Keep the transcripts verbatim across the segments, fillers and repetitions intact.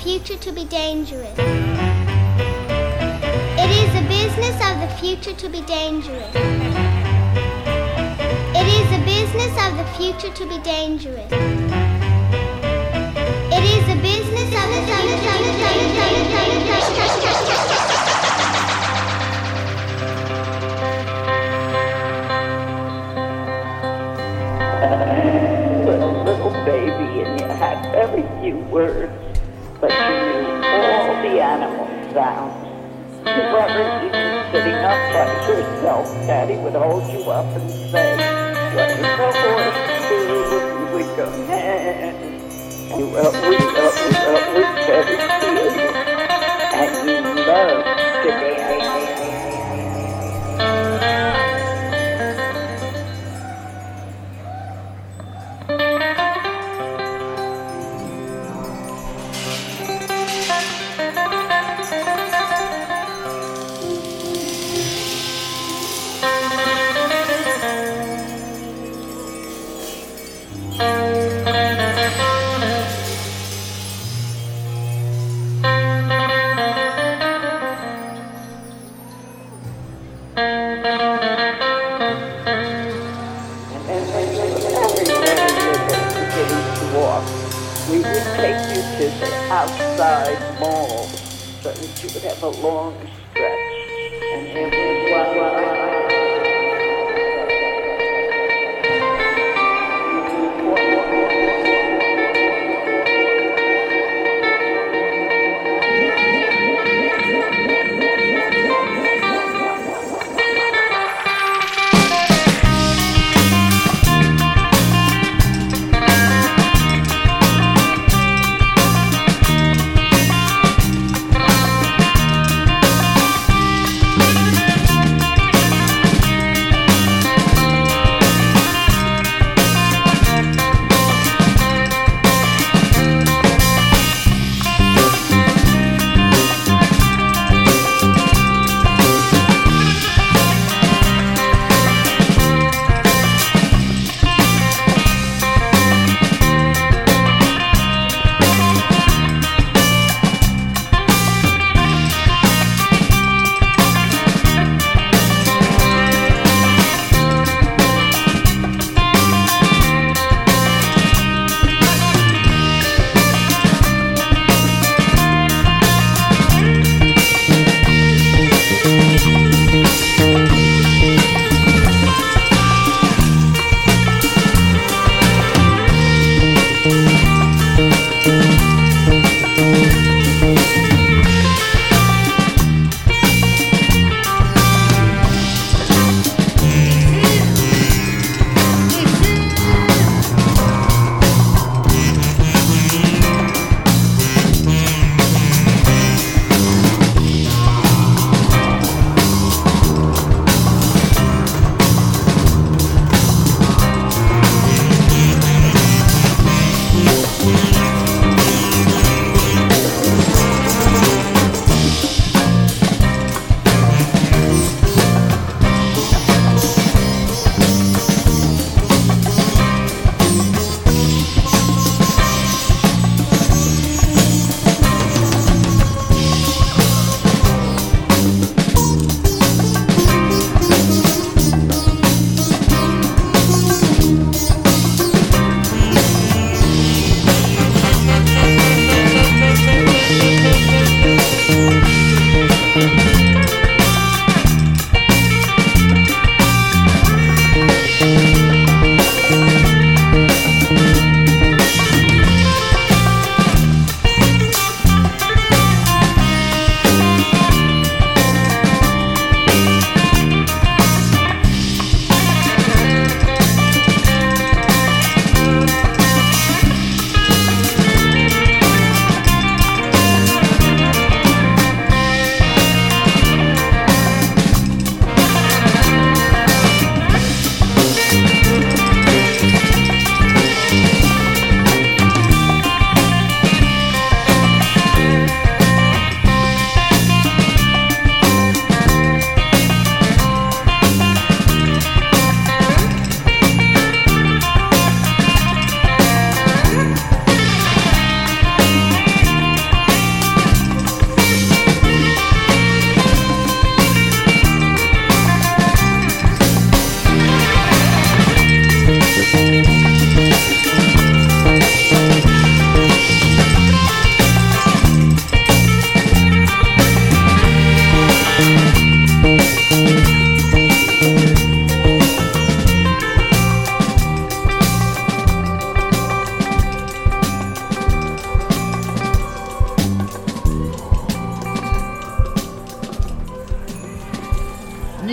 future to be dangerous. It is the business of the future to be dangerous. It is the business of the future to be dangerous. It is the business of the future to be dangerous. Little baby, and you had very few words, but you knew all the animal sounds. You weren't even sitting up by yourself. Daddy would hold you up and say, "What does the horse do?" You would go, "Man." You were, we were, we were, we very serious, and you loved to dance. We would take you to the outside mall so that you would have a long stretch. And then we'd walk around.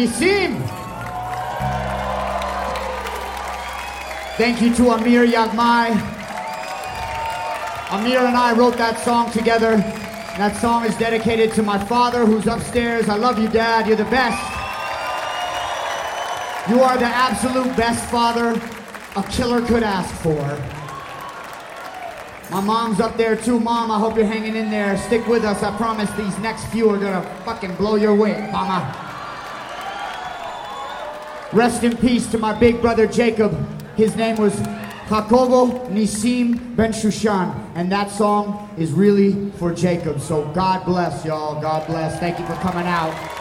Nisim. Thank you to Amir Yagmai. Amir and I wrote that song together. That song is dedicated to my father who's upstairs. I love you, Dad. You're the best. You are the absolute best father a killer could ask for. My mom's up there too. Mom, I hope you're hanging in there. Stick with us. I promise these next few are gonna fucking blow your way, mama. Rest in peace to my big brother Jacob. His name was Jacobo Nisim Ben Shushan, and that song is really for Jacob. So God bless y'all. God bless. Thank you for coming out.